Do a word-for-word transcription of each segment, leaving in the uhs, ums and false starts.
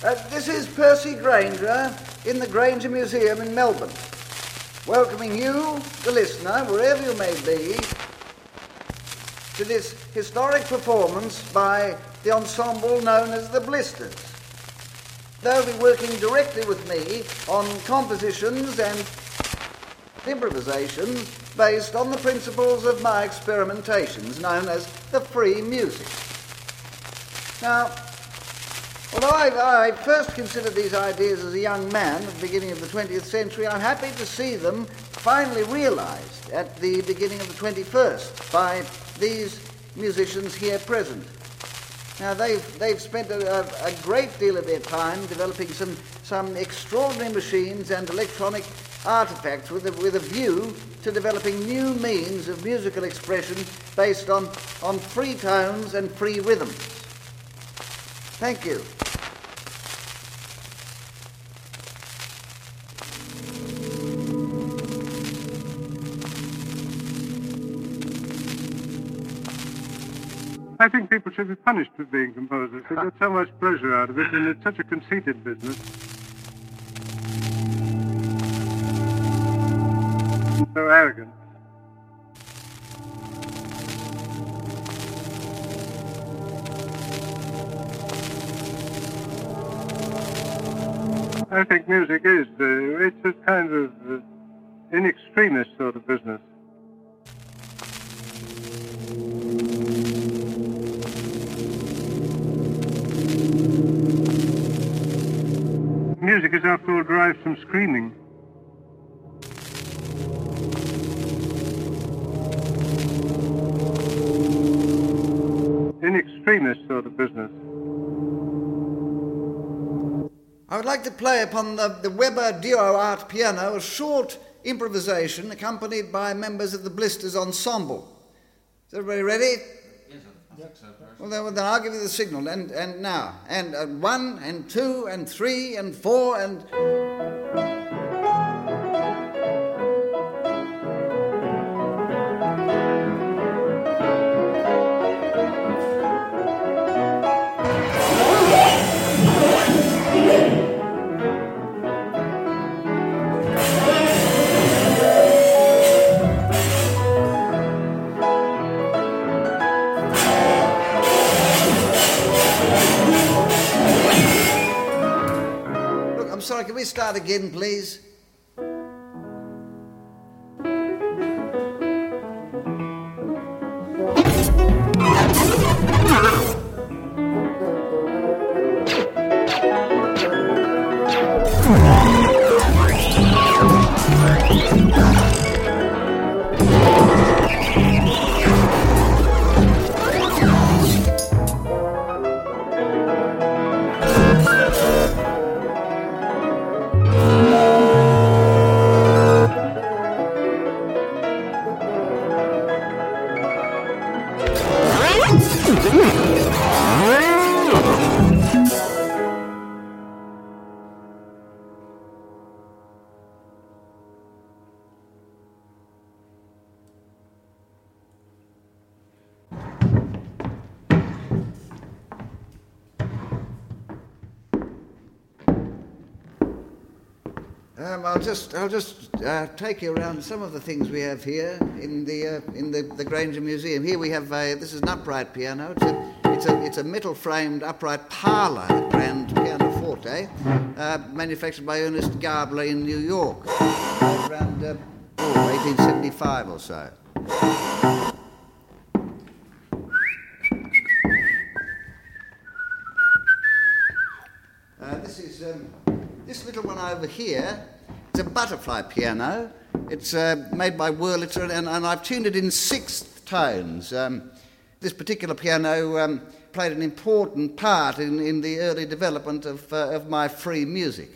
Uh, this is Percy Granger in the Granger Museum in Melbourne, welcoming you, the listener, wherever you may be, to this historic performance by the ensemble known as the Blisters. They'll be working directly with me on compositions and improvisations based on the principles of my experimentations, known as the free music. Now, although I, I first considered these ideas as a young man at the beginning of the twentieth century, I'm happy to see them finally realised at the beginning of the twenty-first by these musicians here present. Now, they've, they've spent a, a, a great deal of their time developing some, some extraordinary machines and electronic artefacts with a, with a view to developing new means of musical expression based on, on free tones and free rhythms. Thank you. I think people should be punished for being composers. They get so much pleasure out of it, and it's such a conceited business. So arrogant. I think music is, uh, it's a kind of uh, in extremis sort of business. Music is, after all, derived from screaming. In extremis sort of business. I would like to play upon the, the Weber Duo Art piano a short improvisation accompanied by members of the Blisters Ensemble. Is everybody ready? Yes, I think so. Well, then, then I'll give you the signal. And, and now. And uh, one, and two, and three, and four, and... Sorry, can we start again, please? Um, I'll just, I'll just uh, take you around some of the things we have here in the uh, in the, the Granger Museum. Here we have a, this is an upright piano. It's a, it's a, it's a metal-framed upright parlour grand pianoforte, uh, manufactured by Ernest Gabler in New York, around uh, oh, eighteen seventy-five or so. Uh, this is um, this little one over here. It's a butterfly piano. It's uh, made by Wurlitzer, and, and I've tuned it in sixth tones. Um, this particular piano um, played an important part in, in the early development of, uh, of my free music.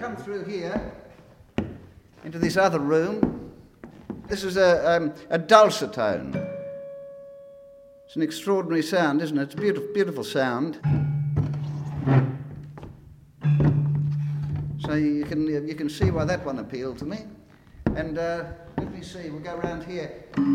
come through here into this other room. This is a, um, a dulcitone. It's an extraordinary sound, isn't it? It's a beautiful, beautiful sound. So you can you can see why that one appealed to me. And uh, let me see, we'll go around here.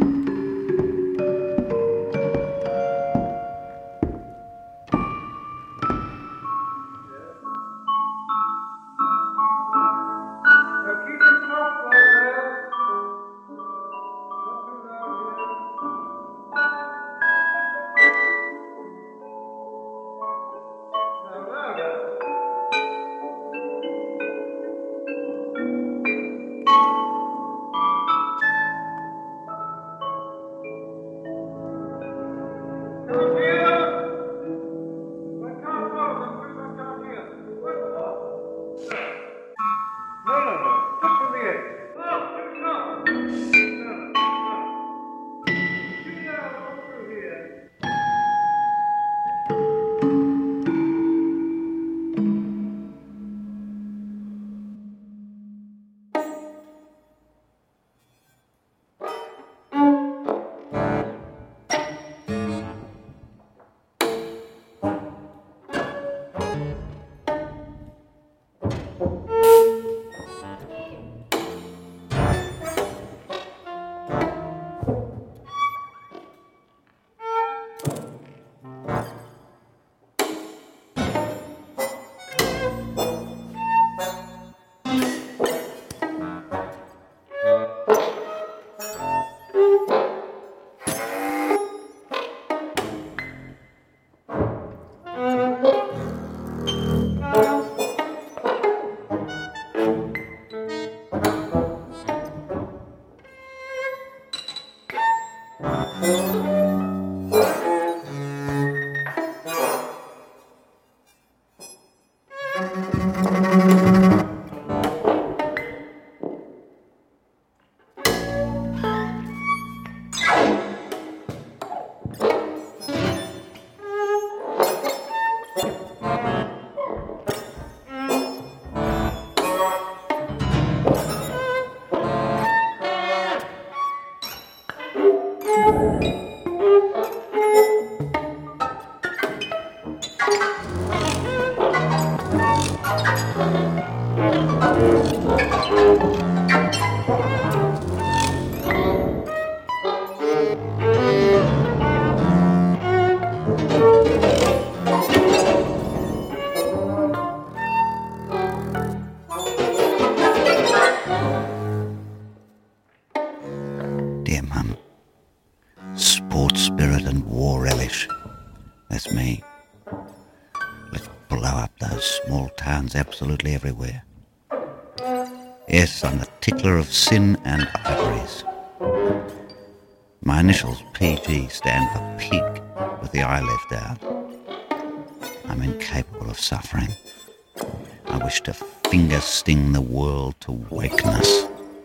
Dear Mum, sports spirit and war relish. That's me. Let's blow up those small towns absolutely everywhere. Yes, I'm the tickler of sin and ivories. My initials, P G, stand for pig, with the I left out. I'm incapable of suffering. I wish to finger sting the world to wakeness.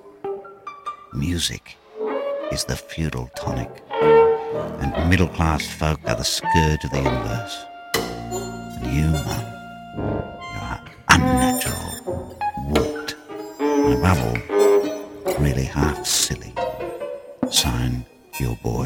Music is the feudal tonic, and middle-class folk are the scourge of the universe. And you, Mum, you are unnatural, warped, and above all, really half silly. Signed, your boy.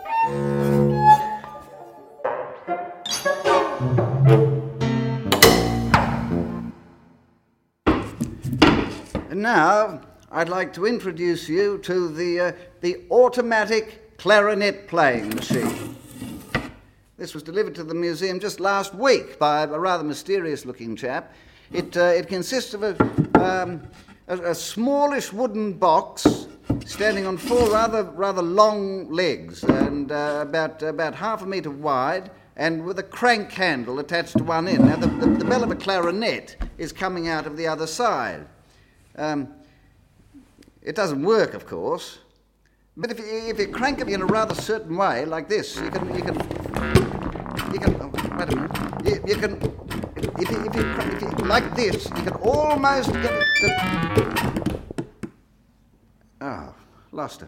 And now, I'd like to introduce you to the, uh, the automatic clarinet playing machine. This was delivered to the museum just last week by a rather mysterious-looking chap. It, uh, it consists of a, um, a, a smallish wooden box standing on four rather rather long legs and uh, about about half a metre wide, and with a crank handle attached to one end. Now, the, the, the bell of a clarinet is coming out of the other side. Um, it doesn't work, of course, but if you, if you crank it in a rather certain way, like this, you can you can you can oh, wait a minute. You, you can if you, if, you, if you like this, you can almost get it to. Oh, lost it.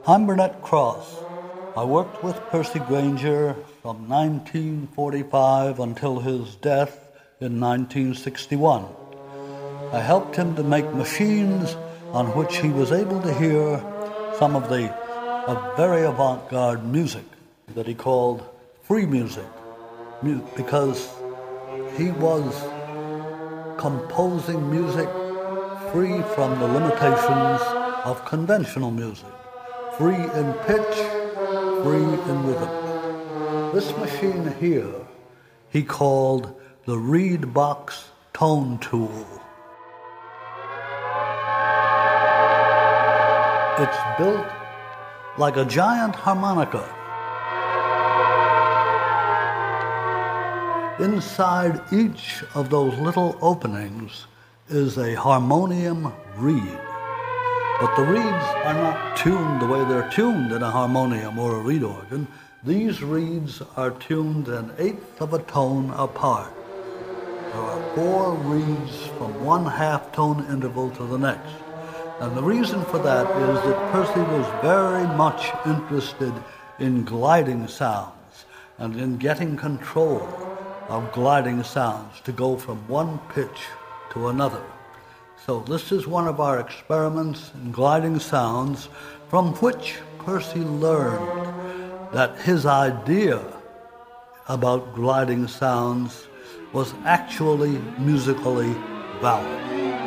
I'm Burnett Cross. I worked with Percy Grainger from nineteen forty-five until his death in nineteen sixty-one. I helped him to make machines on which he was able to hear some of the uh, very avant-garde music that he called free music, mu- because he was composing music free from the limitations of conventional music, free in pitch, free in rhythm. This machine here he called the Reed Box Tone Tool. It's built like a giant harmonica. Inside each of those little openings is a harmonium reed. But the reeds are not tuned the way they're tuned in a harmonium or a reed organ. These reeds are tuned an eighth of a tone apart. There are four reeds from one half-tone interval to the next. And the reason for that is that Percy was very much interested in gliding sounds and in getting control of gliding sounds to go from one pitch to another. So this is one of our experiments in gliding sounds, from which Percy learned that his idea about gliding sounds was actually musically valid.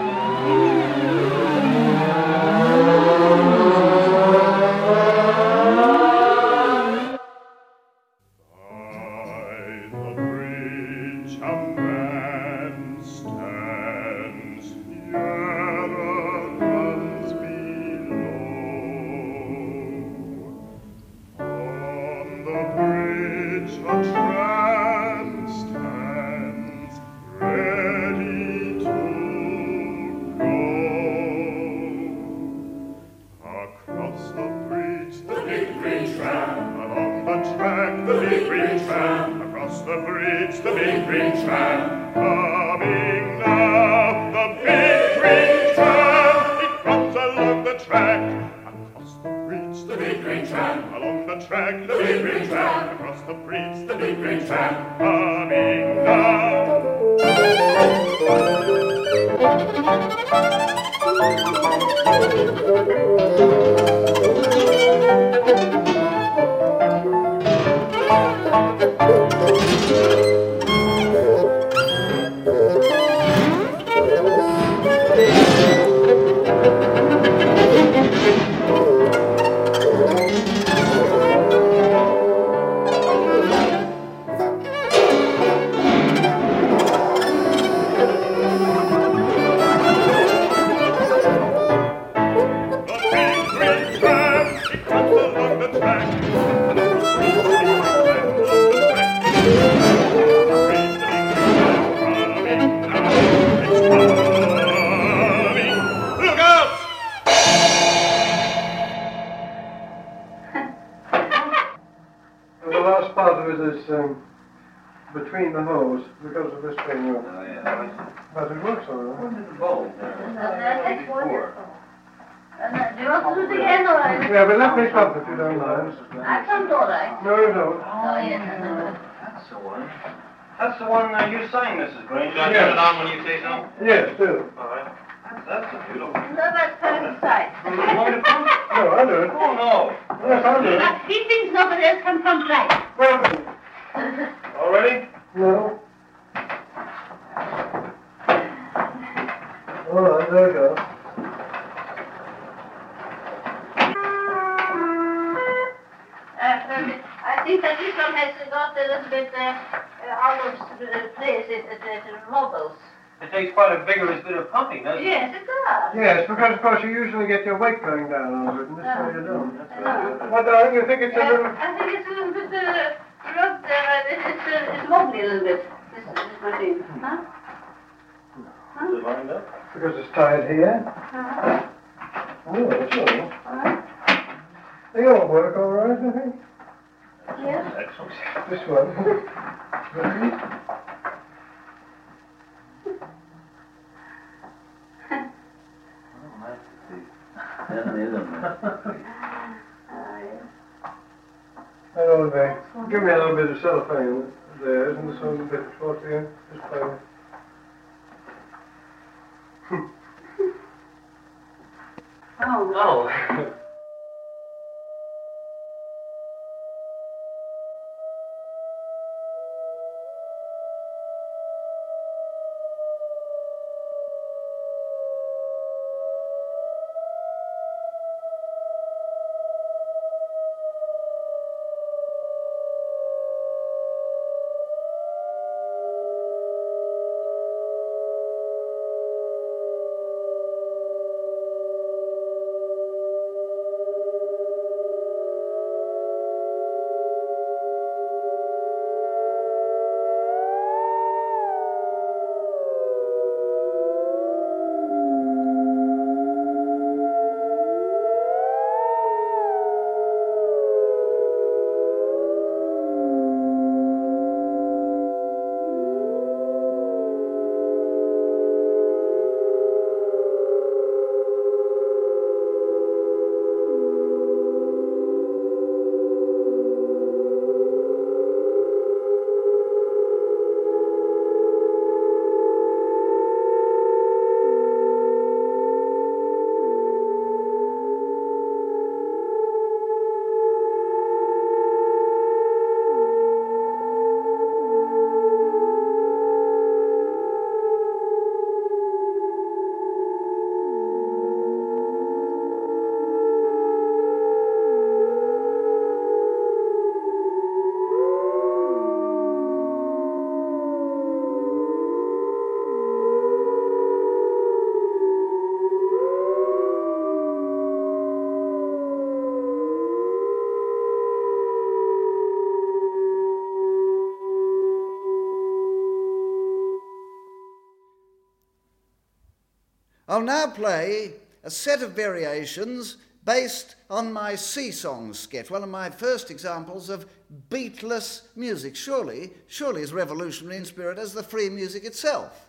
Between the hose, because of this thing. Oh, yeah. But it works all right. What is the bulb? That's wonderful. Do you want to do it again, or? Yeah, but let me stop if you don't mind. I can't all right. No, you don't. Oh, yes. That's the one. That's the one uh, you sang, Missus Grainger. Should I Yes. turn it on when you say so? Yes, do. All right. That's, that's a beautiful. No, that's perfect sight. You want me to come? No, I do it. Oh, no. Yes, I do it. But he thinks nobody else can come right. Well, All ready? no. All right, there we go. Uh, I think that this one has got a little bit uh, uh, out of uh, place. It, it, it wobbles. It takes quite a vigorous bit of pumping, doesn't it? Yes, it does. Yes, because of course you usually get your weight going down over it, and this way you don't. Uh, What, darling, you think it's a uh, little... I think it's a little bit uh, rubbed, uh, it, it's, uh, it's wobbly a little bit, this, this machine. Huh? Is it lined up? Because it's tied here. Uh-huh. Oh, that's all. Uh-huh. They all work all right, I think. Yes. Excellent. This one. little bit of cellophane there, isn't there? Some bit towards the end. Just play it. Oh. Oh. I'll now play a set of variations based on my Sea Songs sketch, one of my first examples of beatless music, surely, surely as revolutionary in spirit as the free music itself.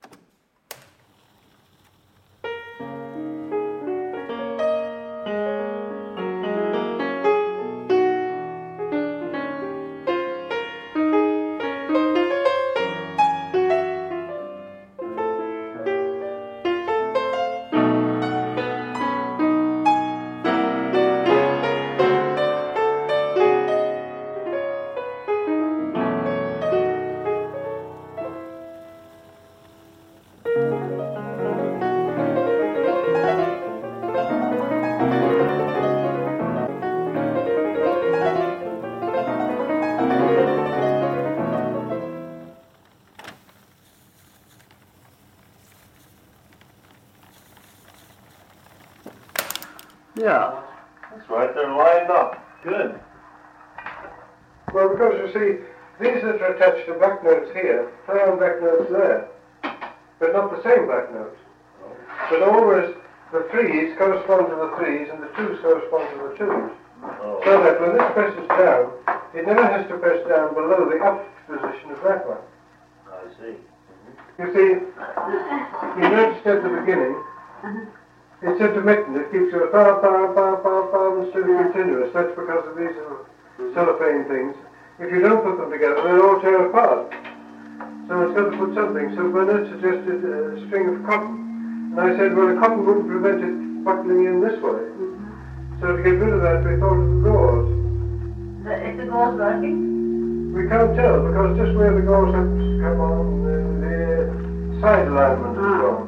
Yeah. That's right, they're lined up. Good. Well, because you see, these that are attached to black notes here play on black notes there, but not the same black notes. But always the threes correspond to the threes and the twos correspond to the twos. Oh. So that when this presses down, it never has to press down below the up position of that one. I see. You see, you noticed at the beginning, it's intermittent. It keeps you a pow, pow, pow, pow, pow, and still continuous. That's because of these little cellophane things. If you don't put them together, they'll all tear apart. So it's got to put something. So Bernard suggested a string of cotton. And I said, well, the cotton wouldn't prevent it buckling in this way. So to get rid of that, we thought of the gauze. The, is the gauze working? We can't tell, because just where the gauze happens to come on, the, the side alignment is wrong.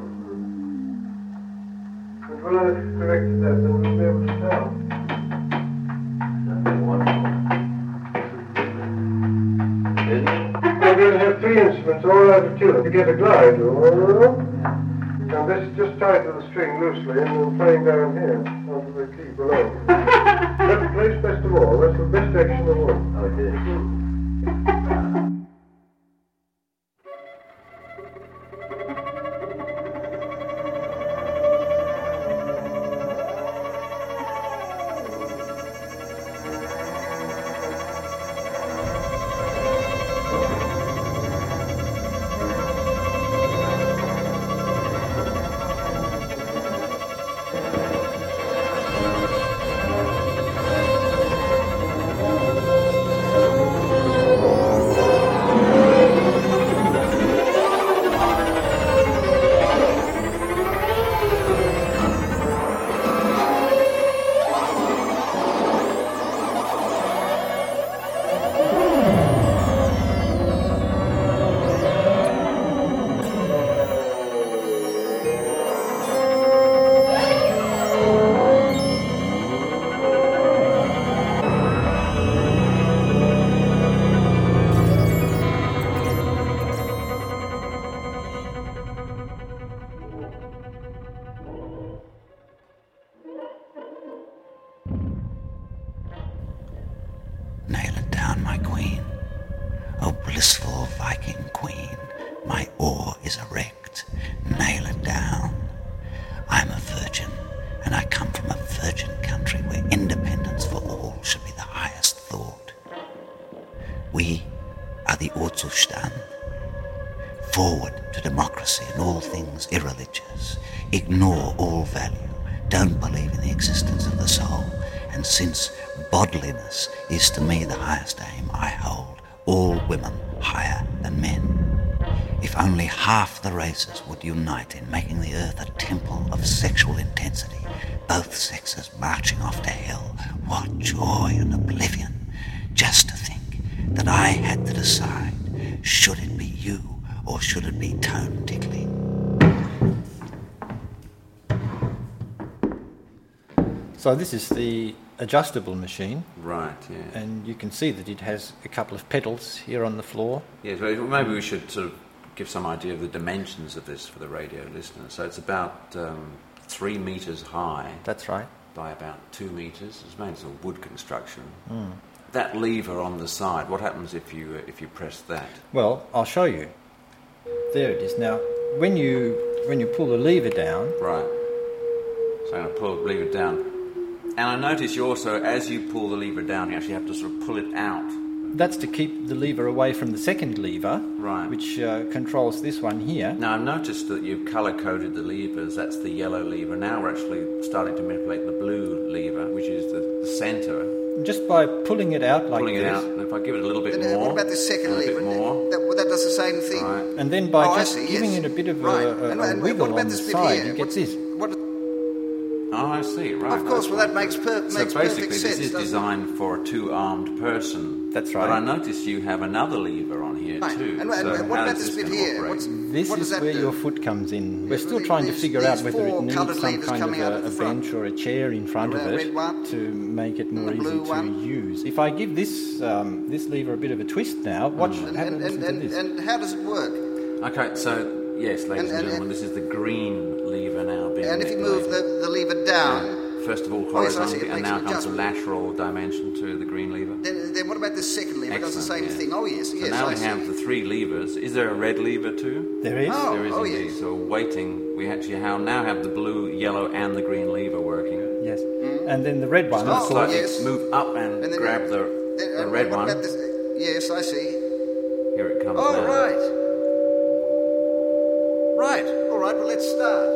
When I corrected that, then we'll be able to tell. That'd be wonderful. Isn't it? We're going to have three instruments all out of tune to get a glide. And this is just tied to the string loosely and then playing down here onto the key below. That plays best of all. That's the best action of all. Okay. O blissful Viking queen, my oar is erect. Nail it down. I'm a virgin, and I come from a virgin country where independence for all should be the highest thought. We are the Ortzustand. Forward to democracy and all things irreligious. Ignore all value. Don't believe in the existence of the soul. And since bodliness is to me the highest aim, I hold all women higher than men. If only half the races would unite in making the earth a temple of sexual intensity, both sexes marching off to hell, what joy and oblivion. Just to think that I had to decide, should it be you or should it be tone tickling? So this is the adjustable machine. Right, yeah. And you can see that it has a couple of pedals here on the floor. Yes, well, maybe we should sort of give some idea of the dimensions of this for the radio listeners. So it's about um, three metres high. That's right. By about two metres. It's made of wood construction. Mm. That lever on the side, what happens if you uh, if you press that? Well, I'll show you. There it is. Now, when you when you pull the lever down... Right. So I'm going to pull the lever down. And I notice you also, as you pull the lever down, you actually have to sort of pull it out. That's to keep the lever away from the second lever, right, which uh, controls this one here. Now, I've noticed that you've colour-coded the levers. That's the yellow lever. Now we're actually starting to manipulate the blue lever, which is the, the centre. Just by pulling it out like pulling this. Pulling it out, and if I give it a little bit and, uh, more... What about the second a lever? bit more. That, that does the same thing. Right. And then by oh, just see, giving yes. it a bit of right. a, a, and, a and wiggle what about on the this bit side, here? you get What's, this. What, Oh, I see, right. of course, well, that makes, per- so makes basically, perfect sense. this is designed it? for a two-armed person. That's right. But I notice you have another lever on here, right. too. And, and, so and what how about does this bit gonna here? operate? What's, This what is does that where do? your foot comes in. We're still These- trying to these- figure these out whether it four needs coloured some levers kind of coming out a, of a the front. bench or a chair in front The of red it one. to make it more the easy blue to one. use. If I give this um, this lever a bit of a twist now, watch And, have a and, listen and, to this. and, and how does it work? Okay, so, yes, ladies and, And- and- gentlemen, this is the green lever now being And if you move manipulated. the, the lever down, First of all, Oh, yes, I see. horizontally, It and makes now an comes a adjustment. lateral dimension to the green lever. then, then what about this second lever? It does the Excellent, same yeah. thing. Oh, yes, So yes, now I we see. have the three levers. Is there a red lever too? There is. Oh, There is oh, indeed. yes. So waiting, we actually have, now have the blue, yellow, and the green lever working. Yes. And then the red one, Oh, of course. Slightly yes. move up and, And then- grab the, Then, the uh, red what one. about this? Yes, I see. Here it comes Oh, now. right. Right. All right, well, let's start.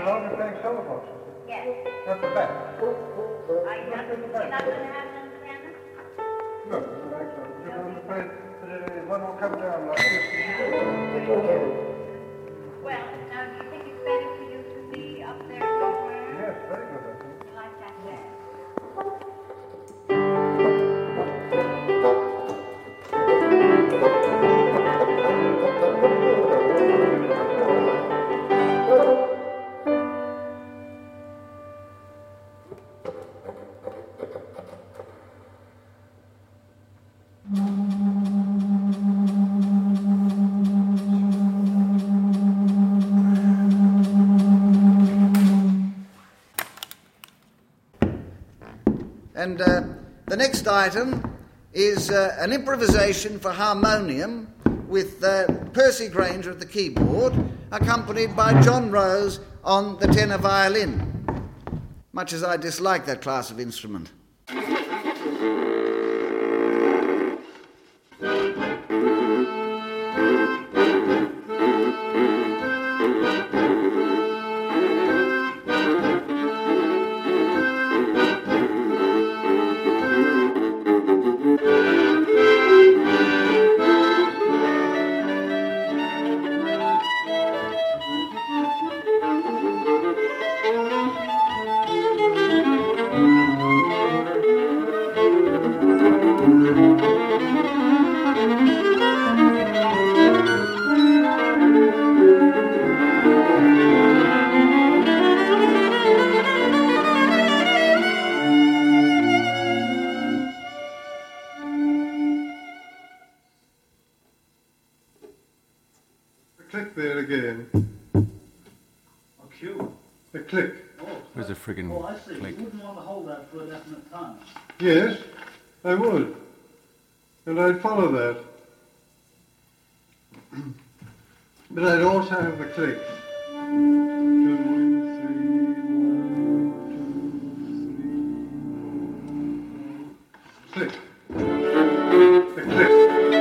Should I be playing solo boxes? Yes. At the back? Are you not, you're not going to have an understanding? No, I don't think so. Because I'm afraid that uh, one will come down like this. Well, now, do you think it's better for you to be up there somewhere? Yes, very good, I think. Like that there? And uh, the next item is uh, an improvisation for harmonium with uh, Percy Granger at the keyboard, accompanied by John Rose on the tenor violin, much as I dislike that class of instrument. Click there again. A cue. A click. Oh, Where's the friggin' oh, I see. click? You wouldn't want to hold that for a definite time. Yes, I would. And I'd follow that. But I'd also have the click. Two, three, one, two, three. Click. The click.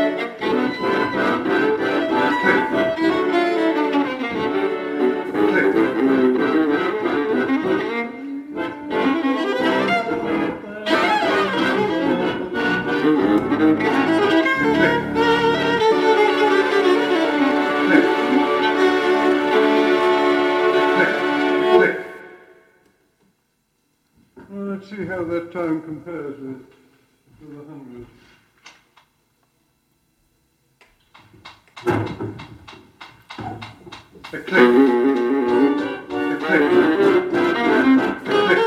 Let's see how that time compares with, with a hundred. A click. A click. A click.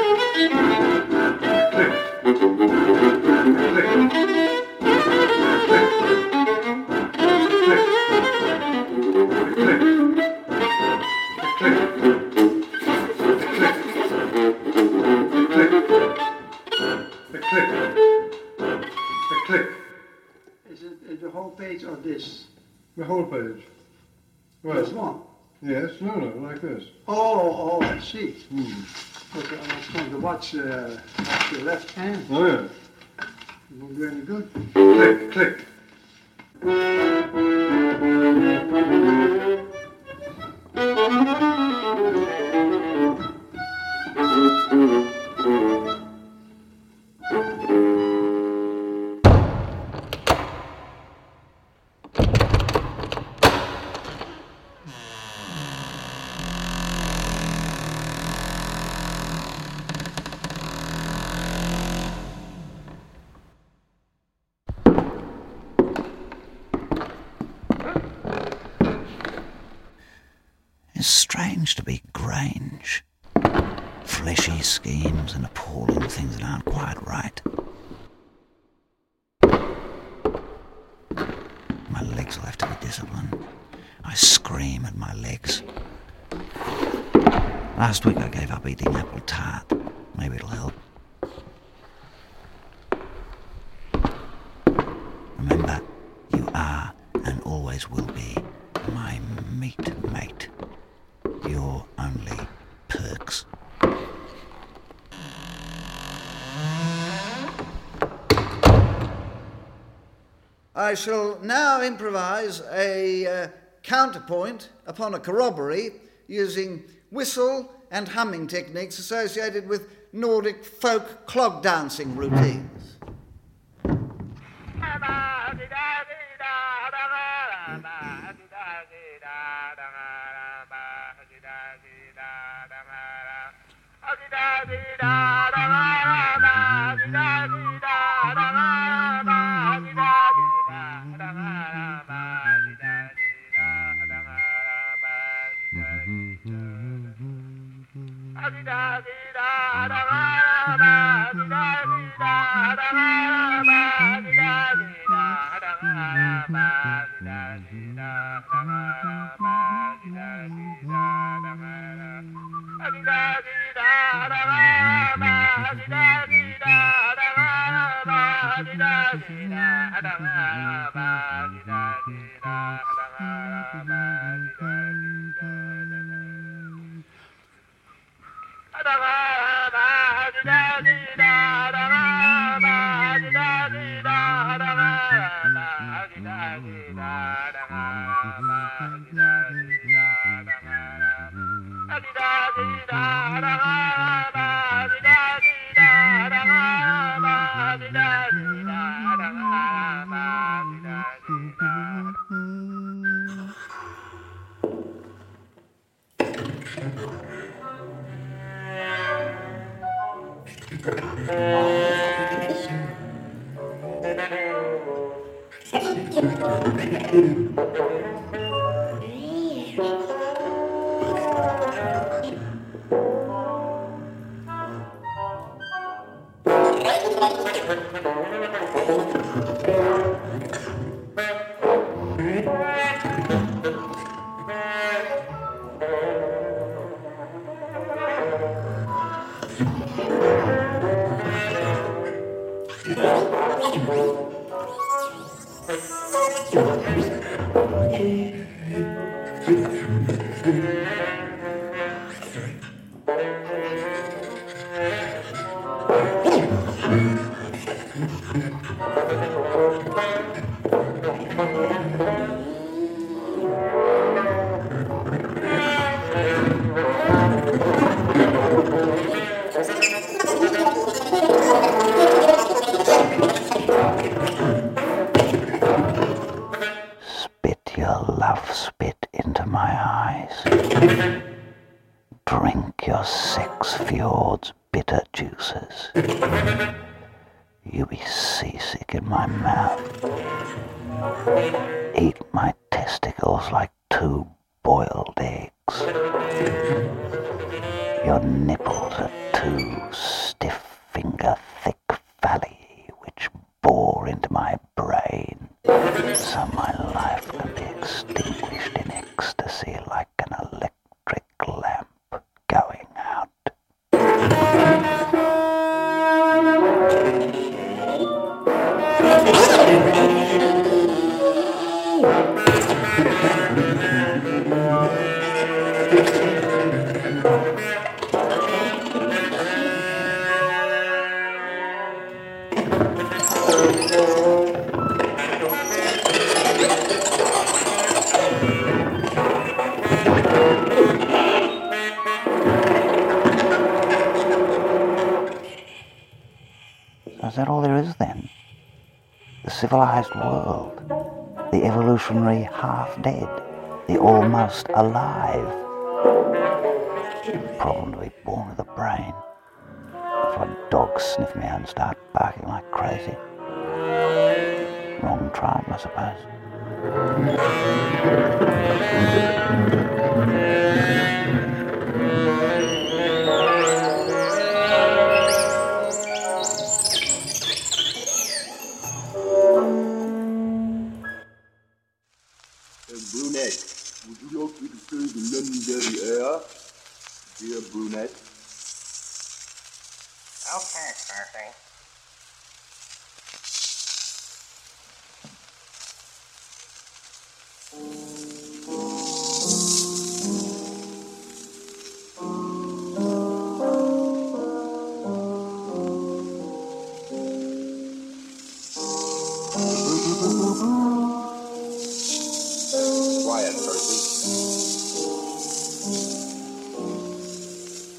Page or this? The whole page. Well, This one? yes, no, no, like this. Oh, oh, I see. Hmm. Okay, I was going to watch, uh, watch your left hand. Oh, yeah. It will be any good. Click, click. It's strange to be Grange. Fleshy schemes and appalling things that aren't quite right. My legs will have to be disciplined. I scream at my legs. Last week I gave up eating apple tart. Maybe it'll help. Remember, you are and always will be my meat mate. Your only perks. I shall now improvise a uh, counterpoint upon a corroboree using whistle and humming techniques associated with Nordic folk clog dancing routines. Is that all there is then? The civilized world, the evolutionary half-dead, the almost alive. Problem to be born with a brain. If a dog sniff me out and start barking like crazy. Wrong tribe, I suppose. Brunette, would you like me to do the Londonderry air, dear Brunette? Okay, Sparky. Quiet, Percy.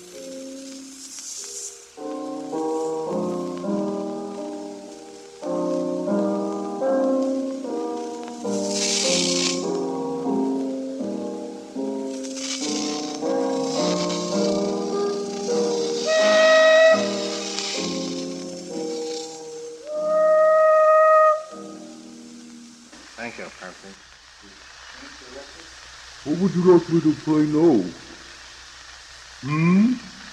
would you like me to play now? Hmm?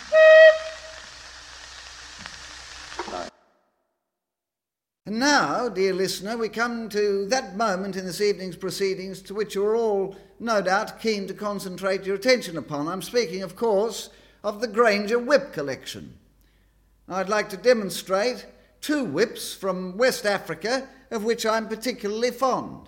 And now, dear listener, we come to that moment in this evening's proceedings to which you're all, no doubt, keen to concentrate your attention upon. I'm speaking, of course, of the Granger whip collection. I'd like to demonstrate two whips from West Africa, of which I'm particularly fond.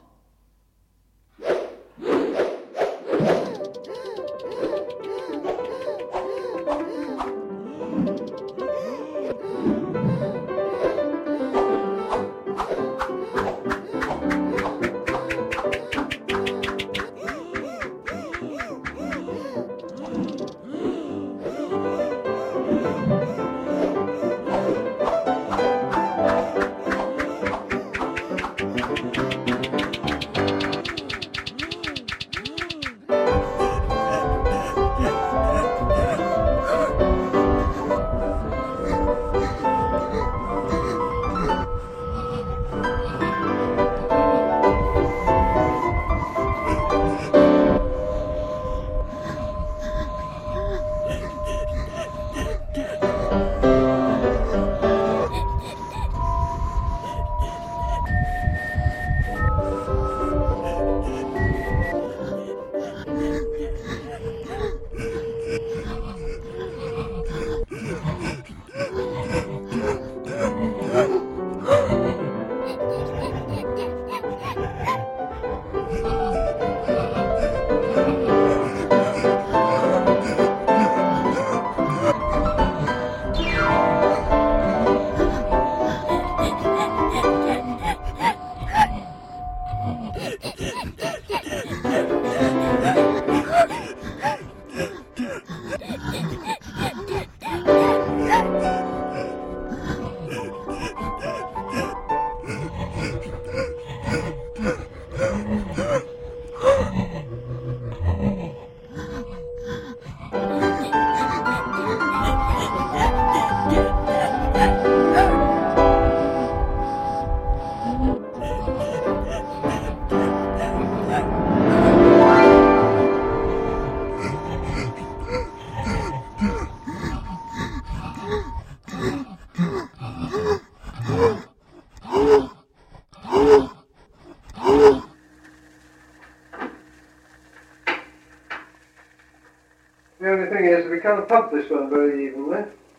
The only thing is, we can't pump this one very evenly.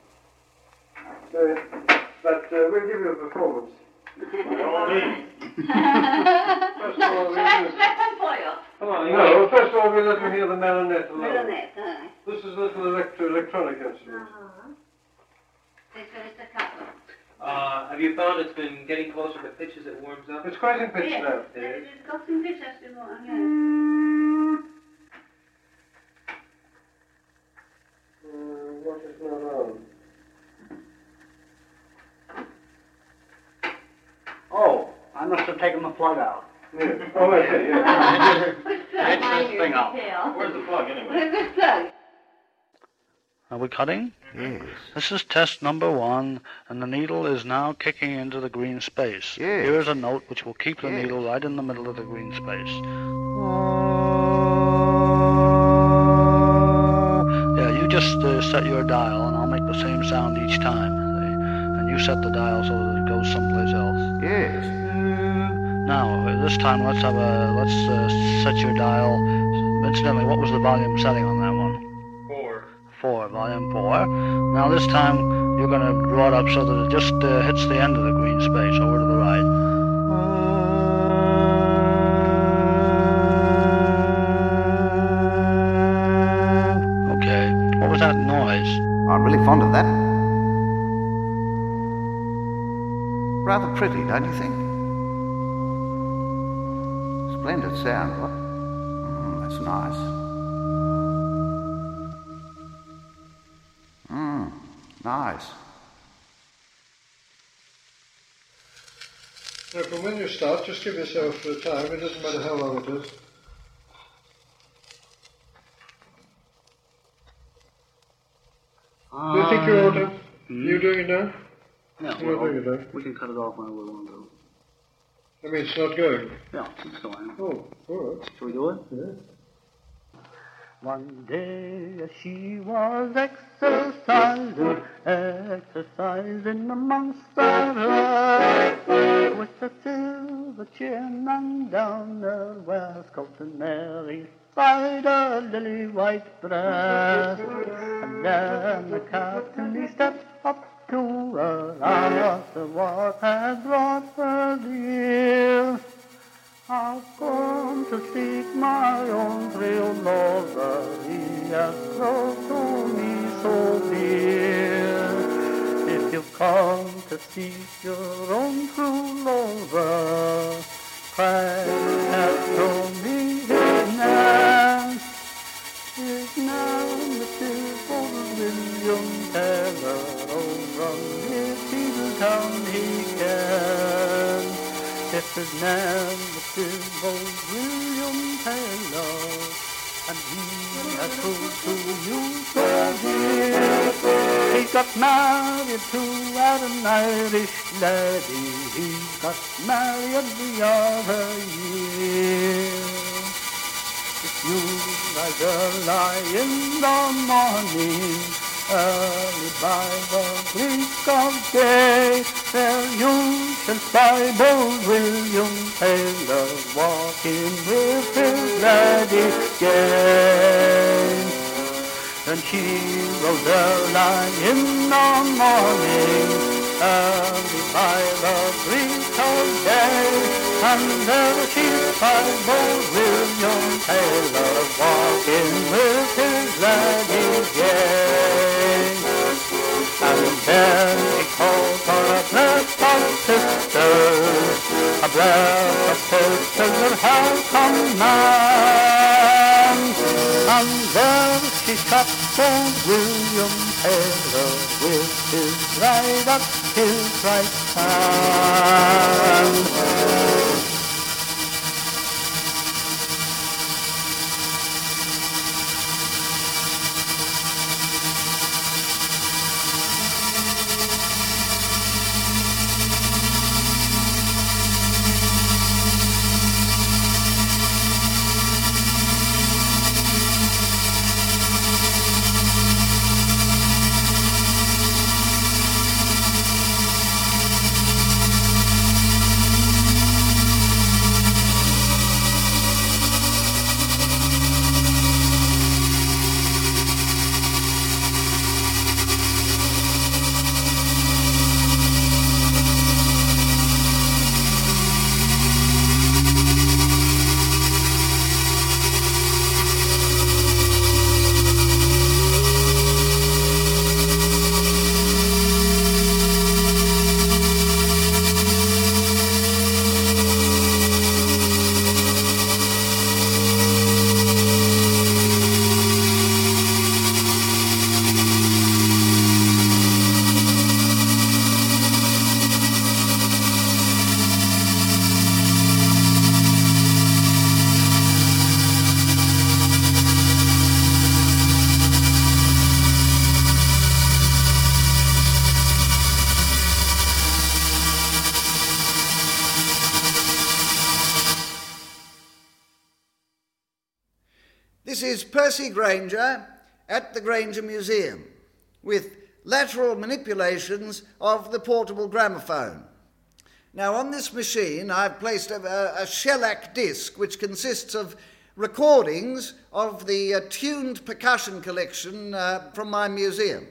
So, but uh, we'll give you a performance. First of all, we'll Come on, no, first of all, we'll let them hear the marionette alone. Marionette, aye. This is a little electro electronic instrument. Uh-huh. This one is the couple. Uh, have you found it's been getting closer to pitch as it warms up? It's quite in pitch Yes, now. it has got some pitch as you want, yes. Uh, what is not on? Oh, I must have taken the plug out. Yeah. Oh, I see, yeah. Get this thing out. Where's the plug anyway? Where's the plug? Are we cutting? Yes. This is test number one, and the needle is now kicking into the green space. Yes. Here is a note which will keep the Yes. needle right in the middle of the green space. Yeah, you just uh, set your dial, and I'll make the same sound each time. See? And you set the dial so that it goes someplace else. Yes. Now, uh, this time let's have a let's uh, set your dial. Incidentally, what was the volume setting on that one? Four. Four, volume four. Now this time you're going to draw it up so that it just uh, hits the end of the green space over to the right. Okay, what was that noise? I'm really fond of that. Rather pretty, don't you think? Splendid sound, what? Mm, that's nice. Mm, nice. Now, from when you start, just give yourself uh, time. It doesn't matter how long it is. Do you think you're order? Hmm? You doing it now? Yeah, You're well, doing it now? we can cut it off whenever we want to. I mean, it's not going. Yeah, it's going. Oh, all right. Shall we do it? Yeah. One day as she was exercising, exercising amongst the rest, with a silver chin and down her waistcoat and Mary side a lily white dress. And then the captain he stepped up to her, asked her what had brought her there. I've come to seek my own true lover, he has grown to me so dear. If you've come to seek your own true lover, Christ has told me his name. His name is old William Taylor, oh, from his town he came. If his name is old William Taylor, and he has proved to you so dear. He got married to an Irish lady, he got married the other year. If you rather lie in the morning, early by the break of day, there you shall find old William Taylor walking with his lady gay. And she rose early in the morning, early by the break of day, and there she found old William Taylor walking with his lady gay. And then he called for a breath of sisters, a breath of sisters that had come man. And there she shot old William Taylor with his right up his right hand. This is Percy Grainger at the Grainger Museum with lateral manipulations of the portable gramophone. Now on this machine I've placed a, a shellac disc which consists of recordings of the uh, tuned percussion collection uh, from my museum.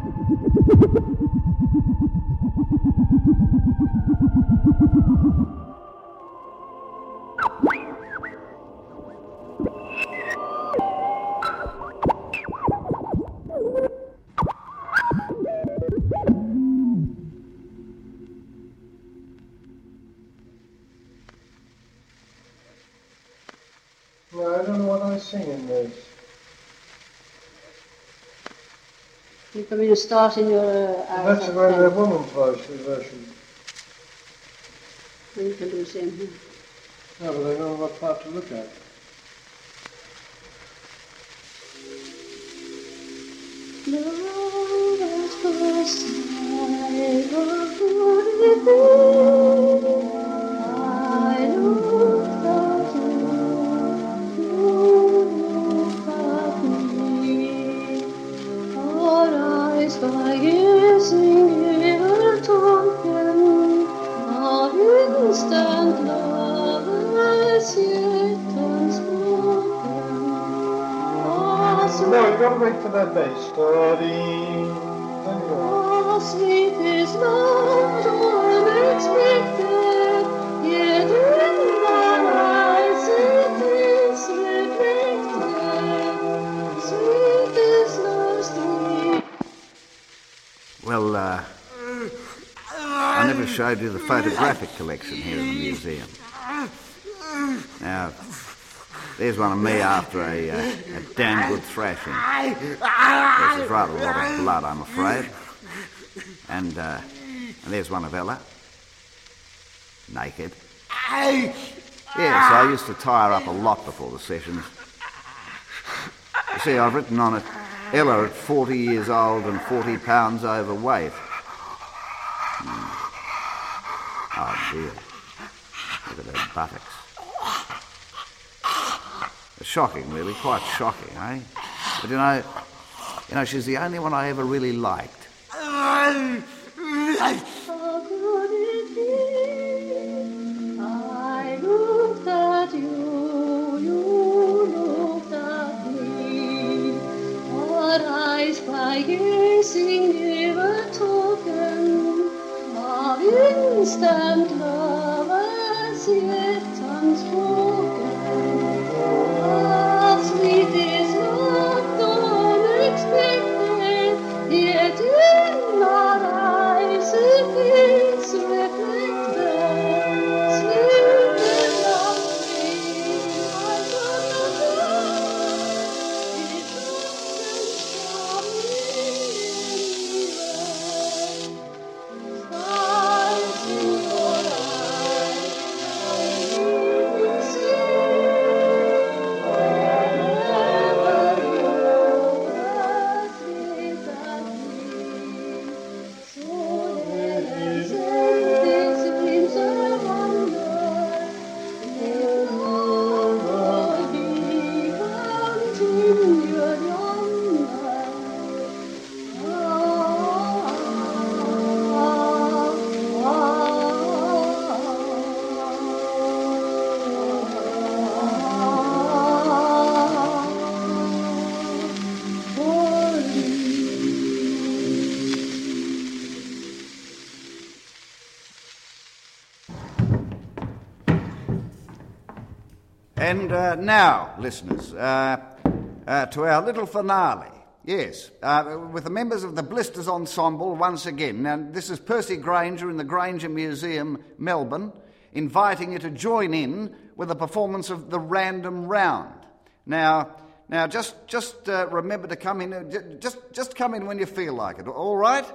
No, I don't know what I sing in this. You can be start in your uh, That's the very the woman's voice version. You can do the same here. No, but I don't know what part to look at. Love at first sight of what I looked at you, you looked at me. Our eyes by gazing ever token of instant love as yet unspoken. No, you've got to wait for that bass. Study. Oh, sweet is love, unexpected, yet in my eyes it is reflected. Sweet is love's dream. Well, uh, I never showed you the photographic collection here in the museum. Now, there's one of me after a, uh, a damn good thrashing. There's rather a lot of blood, I'm afraid. And, uh, and there's one of Ella. Naked. Yes, I used to tie her up a lot before the sessions. You see, I've written on it, Ella at forty years old and forty pounds overweight. Hmm. Oh, dear. Look at her buttocks. Shocking, really, quite shocking, eh? But you know, you know, she's the only one I ever really liked. How could it be? I looked at you, you looked at me. Our eyes by gazing never token of instant love as yet unspoken. Sweet is not unexpected, yet in our eyes it is reflected. Sweet is love's dream, I could not know. It doesn't stars in your eyes, I will see. And uh, now, listeners, uh, uh, to our little finale. Yes, uh, with the members of the Blisters Ensemble once again. Now, this is Percy Granger in the Granger Museum, Melbourne, inviting you to join in with a performance of The Random Round. Now, now, just just uh, remember to come in. Uh, just just come in when you feel like it. All right?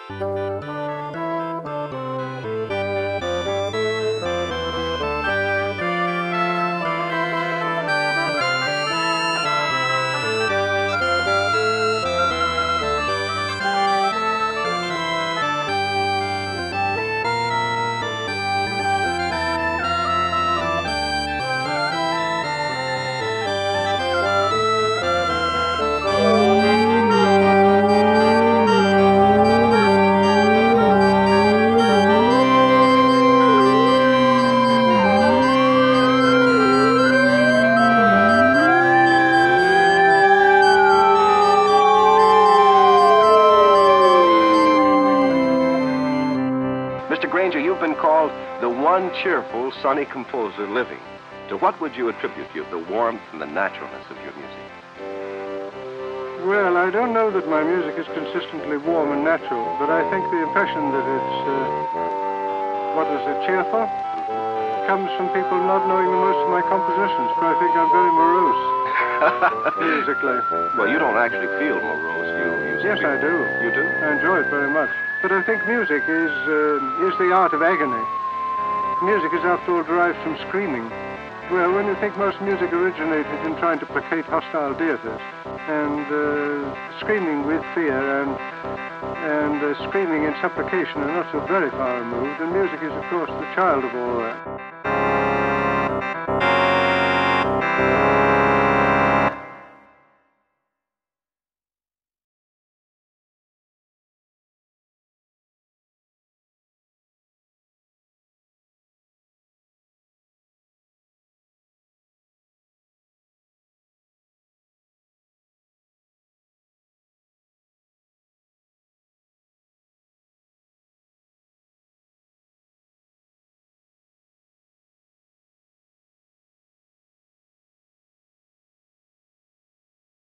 Mister Granger, you've been called the one cheerful, sunny composer living. To what would you attribute you, the warmth and the naturalness of your music? Well, I don't know that my music is consistently warm and natural, but I think the impression that it's, uh, what is it, cheerful, comes from people not knowing the most of my compositions, for I think I'm very morose, musically. Well, you don't actually feel morose. You, you Yes, I do. You do? I enjoy it very much. But I think music is, uh, is the art of agony. Music is, after all, derived from screaming. Well, when you think most music originated in trying to placate hostile deities, and uh, screaming with fear and, and uh, screaming in supplication are not so very far removed, and music is, of course, the child of all that.